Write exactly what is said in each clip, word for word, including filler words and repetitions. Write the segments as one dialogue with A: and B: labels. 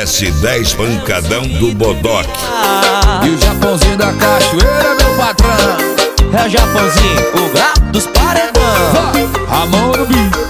A: S dez Pancadão do Bodoque.
B: E o Japãozinho da Cachoeira, meu patrão.
C: É o Japãozinho, o gato dos paredão.
B: Ramon no beat.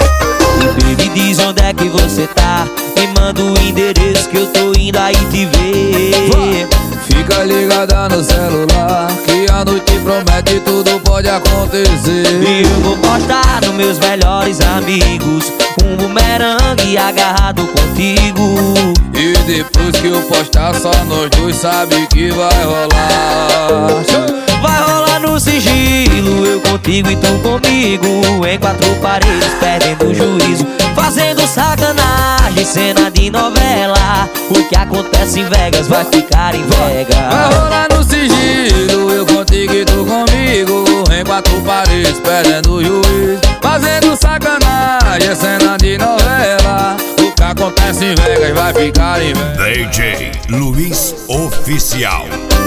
C: E baby, diz onde é que você tá. Me manda o endereço que eu tô indo aí te ver.
B: Fica ligada no celular, que a noite promete, tudo pode acontecer.
C: E eu vou postar nos meus melhores amigos um bumerangue agarrado contigo.
B: E depois que eu postar, só nós dois sabe que vai rolar.
C: Vai rolar no sigilo, eu contigo e tu comigo, em quatro paredes, perdendo o juízo, fazendo sacanagem, cena de novela. O que acontece em Vegas vai ficar em Vegas.
B: Vai rolar no sigilo, eu contigo e tu comigo, em quatro paredes, perdendo o juízo, fazendo sacanagem, cena de novela. O que acontece em Vegas vai ficar em Vegas.
A: D J Luiz Oficial.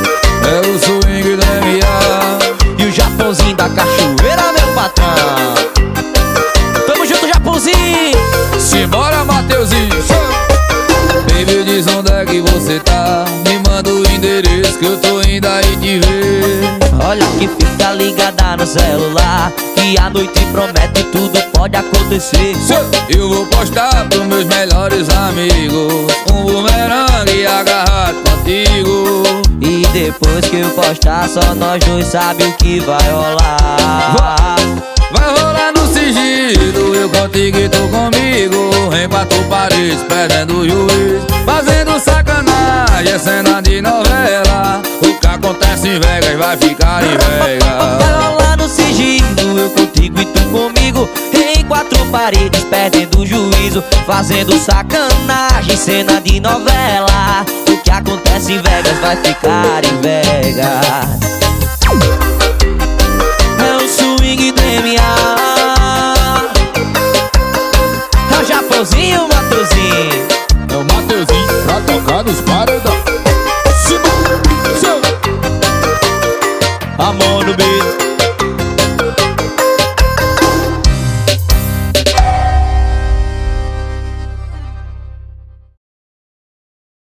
B: É o swing do M A
C: e o Japãozinho da Cachoeira, meu patrão. Tamo junto, Japãozinho.
B: Simbora, Mateuzinho. Baby, diz onde é que você tá. Me manda o endereço que eu tô indo aí te ver.
C: Olha que fica ligada no celular, que a noite promete, tudo pode acontecer.
B: Eu vou postar pros meus melhores amigos um bumerangue agarrado contigo.
C: E depois que eu postar, só nós dois sabe o que vai rolar.
B: Vai rolar no sigilo, eu contigo e tu comigo, em quatro paredes, perdendo o juízo, fazendo sacanagem, cena de novela. O que acontece em Vegas vai ficar em Vegas.
C: Vai rolar no sigilo, eu contigo e tu comigo, em quatro paredes, perdendo o juízo, fazendo sacanagem, cena de novela. O que acontece em Vegas vai ficar em Vegas. É o swing do M A, é o Japãozinho, o Mateuzinho.
B: É o Mateuzinho pra tocar nos paredão.
C: Amor no beat.